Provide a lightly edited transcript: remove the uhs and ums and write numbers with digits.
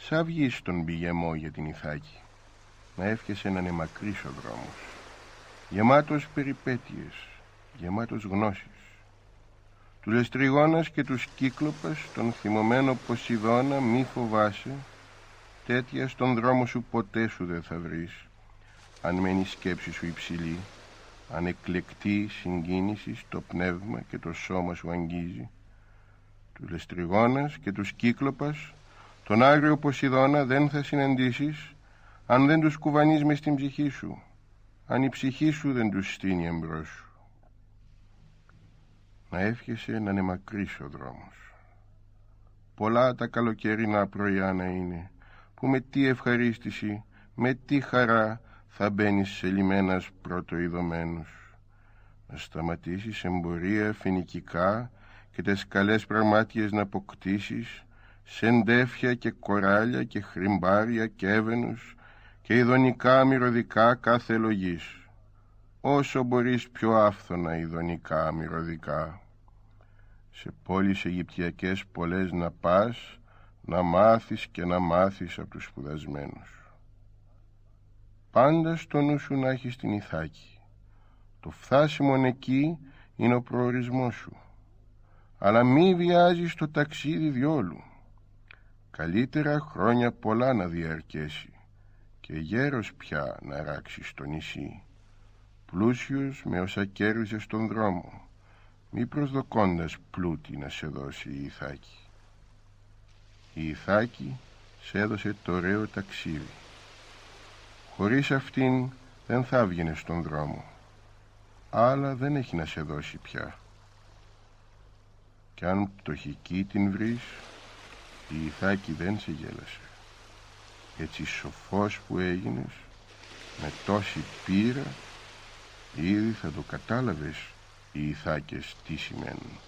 Σαν βγει στον πηγεμό για την Ιθάκη, να εύχεσαι να είναι μακρύς ο δρόμος, γεμάτος περιπέτειες, γεμάτος γνώσεις. Του Λεστριγόνας και τους Κύκλοπας, τον θυμωμένο Ποσειδώνα, μη φοβάσαι, τέτοια στον δρόμο σου ποτέ σου δεν θα βρεις, αν μένει η σκέψη σου υψηλή, αν εκλεκτή συγκίνηση το πνεύμα και το σώμα σου αγγίζει. Του Λεστριγόνας και τους Κύκλοπας, τον άγριο Ποσειδώνα δεν θα συναντήσεις, αν δεν τους κουβανείς μες στην ψυχή σου, αν η ψυχή σου δεν τους στείνει εμπρός σου. Να εύχεσαι να είναι μακρύς ο δρόμος. Πολλά τα καλοκαιρινά πρωιά να είναι, που με τι ευχαρίστηση, με τι χαρά θα μπαίνεις σε λιμένας πρωτοειδωμένους. Να σταματήσεις εμπορία φοινικικά και τες καλές πραγμάτιες να αποκτήσεις, σεντέφια και κοράλια και χρυμπάρια και έβαινους και ειδονικά μυρωδικά κάθε λογής. Όσο μπορείς πιο άφθονα ειδονικά μυρωδικά. Σε πόλεις Αιγυπτιακές πολλές να πας, να μάθεις και να μάθεις από τους σπουδασμένους. Πάντα στο νου σου να έχεις την Ιθάκη. Το φθάσιμον εκεί είναι ο προορισμός σου. Αλλά μη βιάζεις το ταξίδι διόλου. Καλύτερα χρόνια πολλά να διαρκέσει και γέρος πια να ράξεις στο νησί, πλούσιος με όσα κέρδιζες στον δρόμο, μη προσδοκώντας πλούτη να σε δώσει η Ιθάκη. Η Ιθάκη σε έδωσε το ωραίο ταξίδι. Χωρίς αυτήν δεν θα έβγαινες στον δρόμο, αλλά δεν έχει να σε δώσει πια. Κι αν πτωχική την βρεις, η Ιθάκη δεν σε γέλασε. Έτσι σοφός που έγινες, με τόση πείρα, ήδη θα το κατάλαβες οι Ιθάκες τι σημαίνουν.